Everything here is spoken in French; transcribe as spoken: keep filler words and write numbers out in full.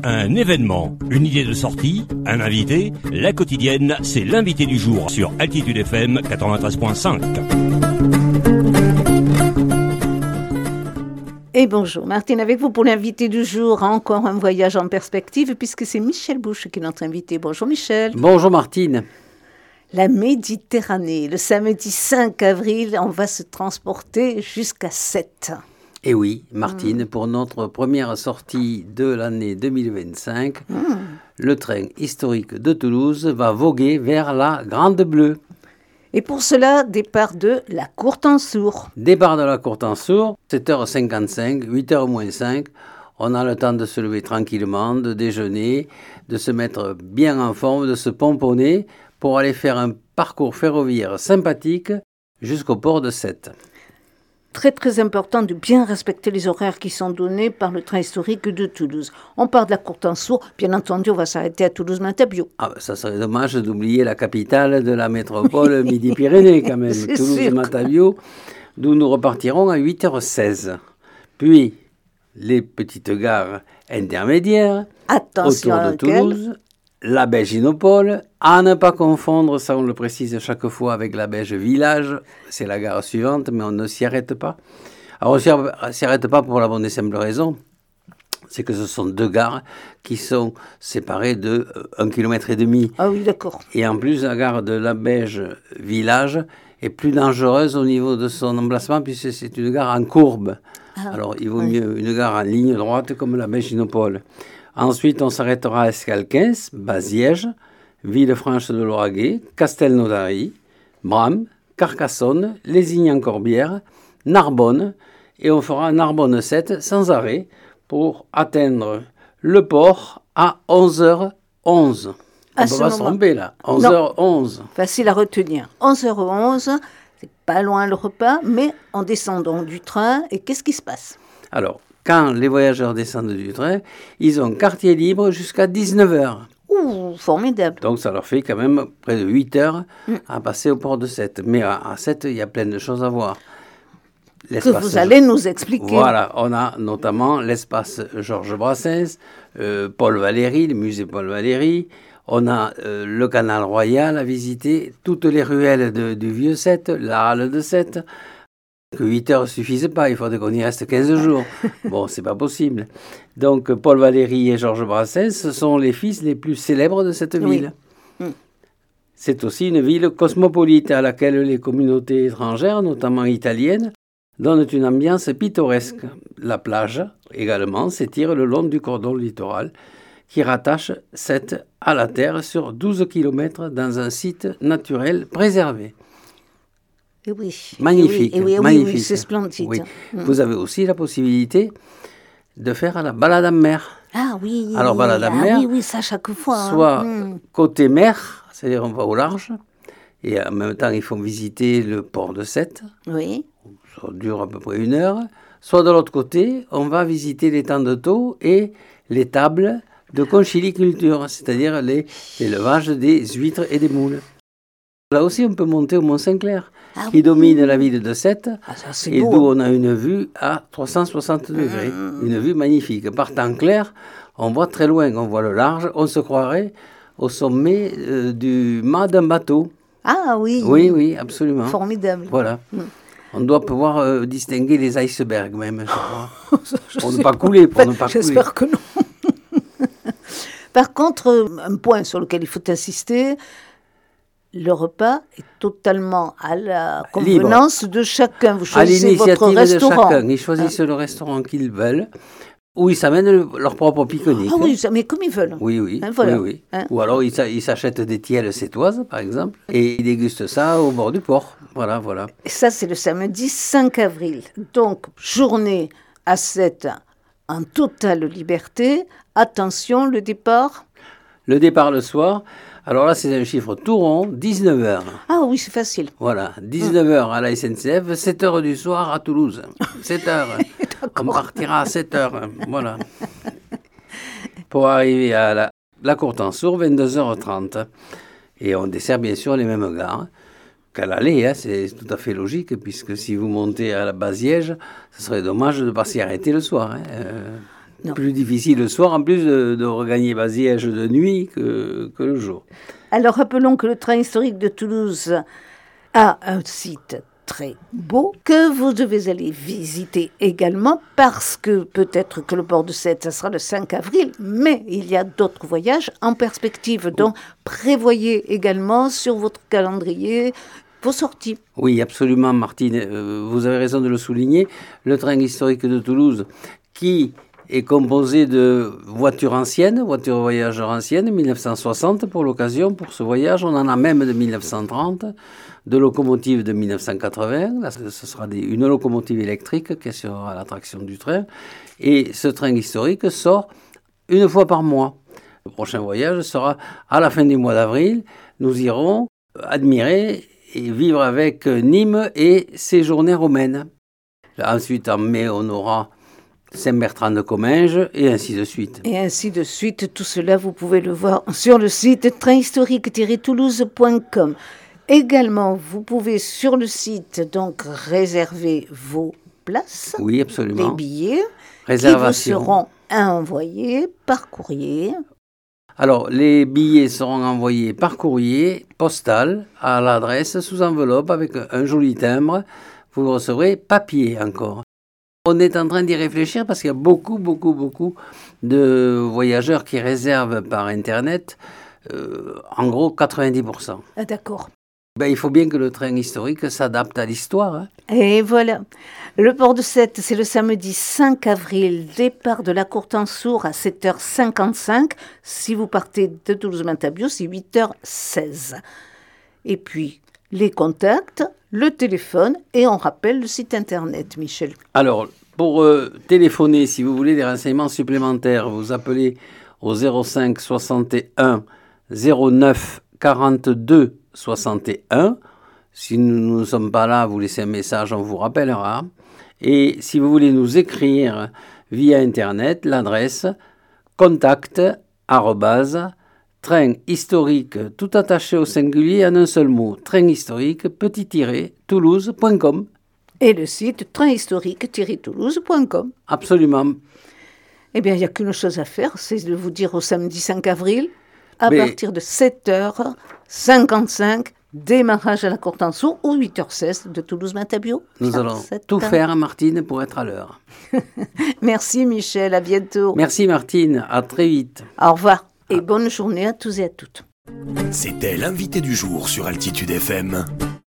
Un événement, une idée de sortie, un invité, la quotidienne, c'est l'invité du jour sur Altitude F M quatre-vingt-treize virgule cinq. Et bonjour Martine, avec vous pour l'invité du jour, encore un voyage en perspective, puisque c'est Michel Bouche qui est notre invité. Bonjour Michel. Bonjour Martine. La Méditerranée, le samedi cinq avril, on va se transporter jusqu'à Sète. Et oui, Martine, mmh. pour notre première sortie de l'année deux mille vingt-cinq, mmh. le train historique de Toulouse va voguer vers la Grande Bleue. Et pour cela, départ de la Courtansour. Départ de la Courtansour, sept heures cinquante-cinq, huit heures moins cinq. On a le temps de se lever tranquillement, de déjeuner, de se mettre bien en forme, de se pomponner pour aller faire un parcours ferroviaire sympathique jusqu'au port de Sète. Très très important de bien respecter les horaires qui sont donnés par le train historique de Toulouse. On part de la Courtansour, bien entendu on va s'arrêter à Toulouse-Matabiau. Ah ben ça serait dommage d'oublier la capitale de la métropole Midi-Pyrénées quand même, Toulouse-Matabiau, d'où nous repartirons à huit heures seize. Puis les petites gares intermédiaires Attention autour de Toulouse, la Belginopole, à ne pas confondre, ça on le précise chaque fois, avec la Belge Village, c'est la gare suivante, mais on ne s'y arrête pas. Alors on ne s'y arrête pas pour la bonne et simple raison, c'est que ce sont deux gares qui sont séparées de un kilomètre et demi. Ah oui, d'accord. Et en plus, la gare de la Belge Village est plus dangereuse au niveau de son emplacement, puisque c'est une gare en courbe. Ah, alors il vaut oui. mieux une gare en ligne droite comme la Belginopole. Ensuite, on s'arrêtera à Escalquens, Baziège, Villefranche-de-Lauragais, Castelnaudary, Bram, Carcassonne, Lézignan-Corbière, Narbonne, et on fera Narbonne-Sète sans arrêt pour atteindre le port à onze heures onze. On ne peut pas se tromper là, onze heures onze. Facile à retenir. onze heures onze, c'est pas loin le repas, mais en descendant du train, et qu'est-ce qui se passe ? Alors, quand les voyageurs descendent du train, ils ont quartier libre jusqu'à dix-neuf heures. Ouh, formidable. Donc ça leur fait quand même près de huit heures mm. à passer au port de Sète. Mais à, à Sète, il y a plein de choses à voir. L'espace que vous allez nous expliquer. Voilà, on a notamment l'espace Georges Brassens, euh, Paul Valéry, le musée Paul Valéry. On a euh, le canal royal à visiter, toutes les ruelles de, du vieux Sète, la halle de Sète. Que huit heures ne suffisent pas, il faudrait qu'on y reste quinze jours. Bon, c'est pas possible. Donc, Paul Valéry et Georges Brassens, ce sont les fils les plus célèbres de cette ville. Oui. Mm. C'est aussi une ville cosmopolite à laquelle les communautés étrangères, notamment italiennes, donnent une ambiance pittoresque. La plage, également, s'étire le long du cordon littoral qui rattache Sète à la terre sur douze kilomètres dans un site naturel préservé. Et oui. Magnifique, et oui, et oui, magnifique. Oui, oui, c'est splendide. Oui. Mm. Vous avez aussi la possibilité de faire la balade en mer. Ah oui. Alors balade en ah, mer. Oui, oui, ça chaque fois. Soit hein. mm. côté mer, c'est-à-dire on va au large, et en même temps il faut visiter le port de Sète. Oui. Ça dure à peu près une heure. Soit de l'autre côté, on va visiter l'étang de Thau et les tables de conchiliculture, c'est-à-dire les, l'élevage des huîtres et des moules. Là aussi, on peut monter au Mont-Saint-Clair, ah qui oui. domine la ville de Sète, ah, ça, et beau. d'où on a une vue à trois cent soixante degrés, mmh. une vue magnifique. Par temps clair, on voit très loin, on voit le large, on se croirait au sommet euh, du mât d'un bateau. Ah oui Oui, oui, absolument. Formidable. Voilà. Mmh. On doit pouvoir euh, distinguer les icebergs même, je crois. Pour ne pas couler, pour ne pas J'espère couler. que non. Par contre, un point sur lequel il faut insister, le repas est totalement à la convenance Libre. de chacun. Vous choisissez votre restaurant. De chacun. Ils choisissent ah. le restaurant qu'ils veulent, ou ils s'amènent leur propre pique-nique. Ah oui, mais comme ils veulent. Oui, oui. Hein, voilà. oui, oui. Hein. Ou alors ils s'achètent des tielles sétoises, par exemple, et ils dégustent ça au bord du port. Voilà, voilà. Et ça, c'est le samedi cinq avril. Donc, journée à Sète en totale liberté. Attention, le départ. Le départ le soir. Alors là, c'est un chiffre tout rond, dix-neuf heures. Ah oui, c'est facile. Voilà, dix-neuf heures à la S N C F, sept heures du soir à Toulouse. sept heures. On partira à sept heures. Voilà. Pour arriver à la, la Courtansour, vingt-deux heures trente. Et on dessert bien sûr les mêmes gares qu'à l'aller. Hein, c'est tout à fait logique, puisque si vous montez à la Baziège, ce serait dommage de ne pas s'y arrêter le soir. Hein. Euh, Non. Plus difficile le soir, en plus de, de regagner Baziège de nuit que, que le jour. Alors rappelons que le train historique de Toulouse a un site très beau que vous devez aller visiter également parce que peut-être que le port de Sète, ça sera le cinq avril, mais il y a d'autres voyages en perspective. Donc prévoyez également sur votre calendrier vos sorties. Oui, absolument, Martine. Euh, vous avez raison de le souligner. Le train historique de Toulouse qui est composé de voitures anciennes, voitures voyageurs anciennes, mille neuf cent soixante pour l'occasion, pour ce voyage. On en a même de mille neuf cent trente, de locomotives de mille neuf cent quatre-vingts. Là, ce sera des, une locomotive électrique qui sera l'attraction du train. Et ce train historique sort une fois par mois. Le prochain voyage sera à la fin du mois d'avril. Nous irons admirer et vivre avec Nîmes et ses journées romaines. Ensuite, en mai, on aura Saint-Bertrand-de-Comminges, et ainsi de suite. Et ainsi de suite, tout cela, vous pouvez le voir sur le site train historique tiret toulouse point com. Également, vous pouvez sur le site donc réserver vos places. Oui, absolument. Les billets Réservation. qui vous seront envoyés par courrier. Alors, les billets seront envoyés par courrier postal à l'adresse sous enveloppe avec un joli timbre. Vous recevrez papier encore. On est en train d'y réfléchir parce qu'il y a beaucoup, beaucoup, beaucoup de voyageurs qui réservent par Internet, euh, en gros quatre-vingt-dix pour cent. Ah, d'accord. Ben, il faut bien que le train historique s'adapte à l'histoire. Hein. Et voilà. Le port de Sète, c'est le samedi cinq avril, départ de la Courtansour à sept heures cinquante-cinq. Si vous partez de Toulouse-Maintabio, c'est huit heures seize. Et puis, les contacts, le téléphone, et on rappelle le site internet, Michel. Alors, pour euh, téléphoner, si vous voulez des renseignements supplémentaires, vous appelez au zéro cinq soixante et un zéro neuf quarante-deux soixante et un. Si nous ne sommes pas là, vous laissez un message, on vous rappellera. Et si vous voulez nous écrire via Internet, l'adresse contact arobase train historique tout attaché au singulier en un seul mot, train historique petit tiret toulouse point com. Et le site train historique tiret toulouse point com. Absolument. Eh bien, il n'y a qu'une chose à faire, c'est de vous dire au samedi cinq avril, à Mais... partir de sept heures cinquante-cinq, démarrage à la Courtansour ou huit heures seize de Toulouse-Maintabio. Nous allons tout faire, Martine, pour être à l'heure. Merci Michel, à bientôt. Merci Martine, à très vite. Au revoir et bonne journée à tous et à toutes. C'était l'invité du jour sur Altitude F M.